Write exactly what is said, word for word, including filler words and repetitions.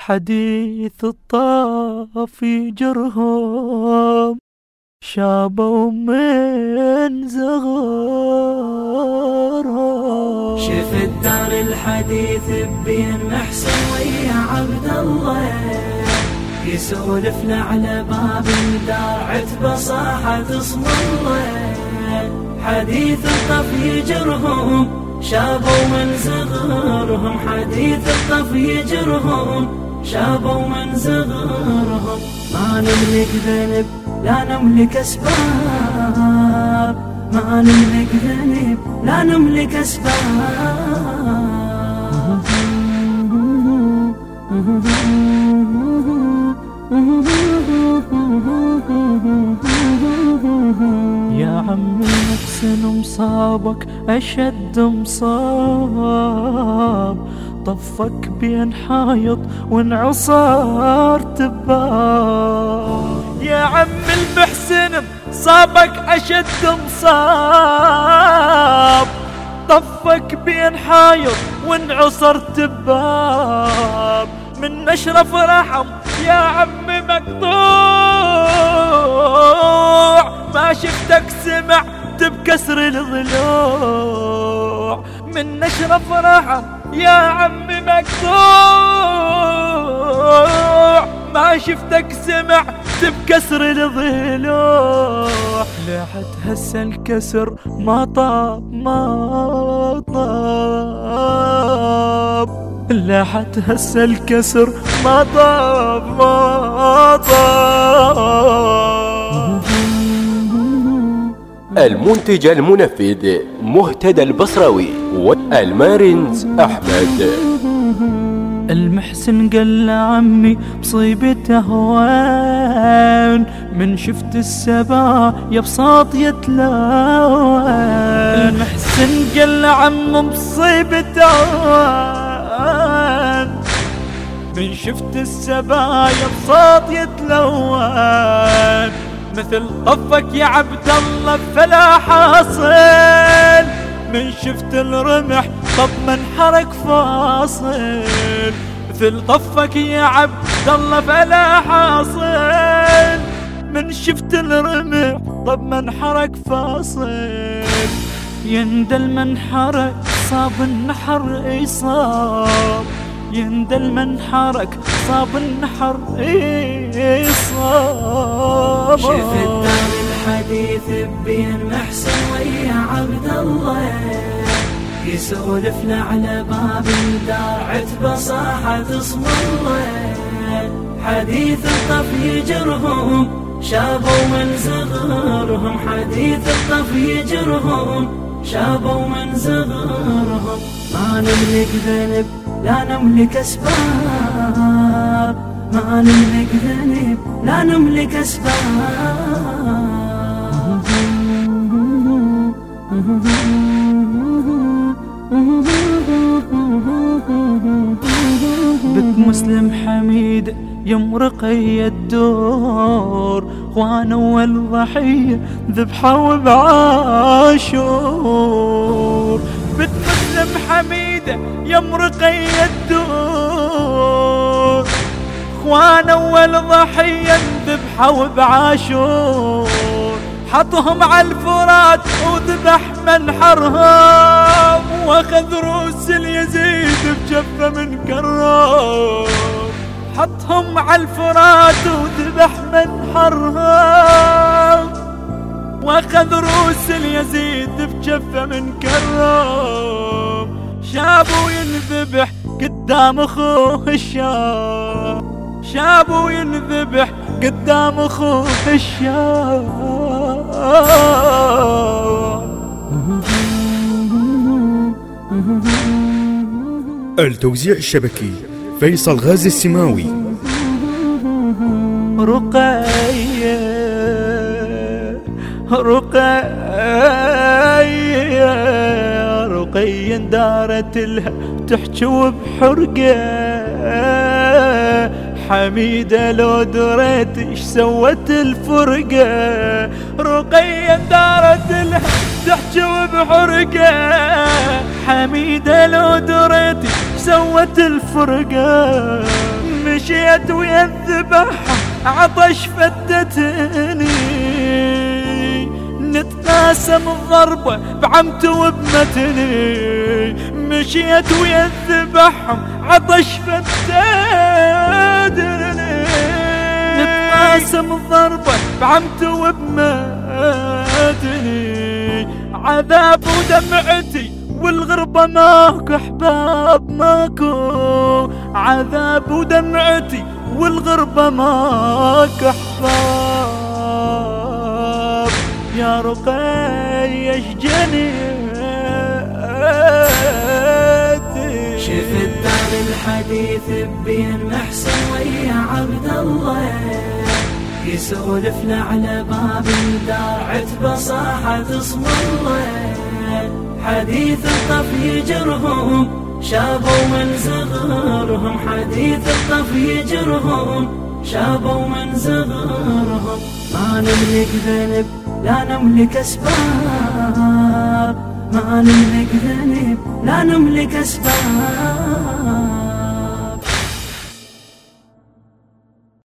حديث الطافي جرهم شابوا من زغرهم. شفت دار الحديث بين محسن ويا عبد الله يسولف على باب الدار عتبة صاحت اسم الله. حديث الطفي يجرهم شابوا من زغرهم. حديث الطفي يجرهم شابوا من زغرهم. ما نملك ذنب لا نملك أسباب. ما نملك ذنب لا نملك أسباب. يا عم محسن مصابك أشد مصاب. طفك بين حايط وانعصار تباب. يا عم المحسن صابك أشد مصاب. طفك بين حايط وانعصر تباب. من أشرف رحم يا عم مقطوع. ما شفتك سمعت بكسر الضلوع. من أشرف رحم يا عم مقطوع. ما شفتك سمعت بكسر الضلوع. لحد هسه الكسر ما طاب ما طاب. لحد هسه الكسر ما طاب ما طاب. المنتج المنفذ مهتدى البصراوي والمارنز أحمد. المحسن قال لعمي مصيبته هوان. من شفت السبايا بساط يتلون. المحسن قال لعمي مصيبته هوان. من شفت السبايا بساط يتلون. مثل طفك يا عبد الله فلا حاصل. من شفت الرمح طب من حرك فاصل. مثل طفك يا عبد الله فلا حاصل. من شفت الرمح طب من حرك فاصل. يندل من حرك صاب النحر إصاب. يندل من حرك صاب النحر إصاب. شفت دار الحديث بين محسن ويا عبد الله يسولف على باب الدار عتبة صاحت اسم الله. حديث الطفي يجرهم شابوا من زغرهم. حديث الطفي يجرهم شابوا من زغرهم. ما نملك ذنب لا نملك أسباب. ما نملك ذنب لا نملك أسباب. بنت مسلم حميد يمرقي الدور. وانا اول ضحية ذبحوا بعاشور. بنت مسلم حميد يمرقي الدور. وانا اول ضحية ذبحوا بعاشور. حطهم على الفرات وذبح منحرهم. واخذ روس اليزيد بجفة من كرام. حطهم على الفرات وذبح منحرهم. واخذ روس اليزيد بجفة من كرام. شابو ينذبح قدام اخوه الشام. شابو ينذبح قدام اخوه الشام. التوزيع الشبكي فيصل غازي السماوي. رقية رقية رقية دارت لها تحكي وبحرقة. حميدة لو دريت ايش سوت الفرقة. رقية دارت لها تحكي وبحرقة. حميدة لو دريت ايش سوت الفرقة. مش مشيت ويا الذبح عطش فتتني، نتقاسم الضربة بعمت وبمتني، مشيت ويا الذبح عطش فتتني، نتقاسم الضربة بعمت وبمتني، عذاب ودمعتي والغربة ماكو احباب ماكو، عذاب ودمعتي والغربة ماكو احباب، يا رقي اشجني شفت دار الحديث بين محسن ويا عبد الله، يسولف له على باب الدار عتبة صاحت اسم الله، حديث الطف يجرهم شابوا من صغرهم، حديث الطف يجرهم شابوا من صغرهم، ما نملك ذنب لا نملك اسباب، ما نملك ذنب لا نملك اسباب.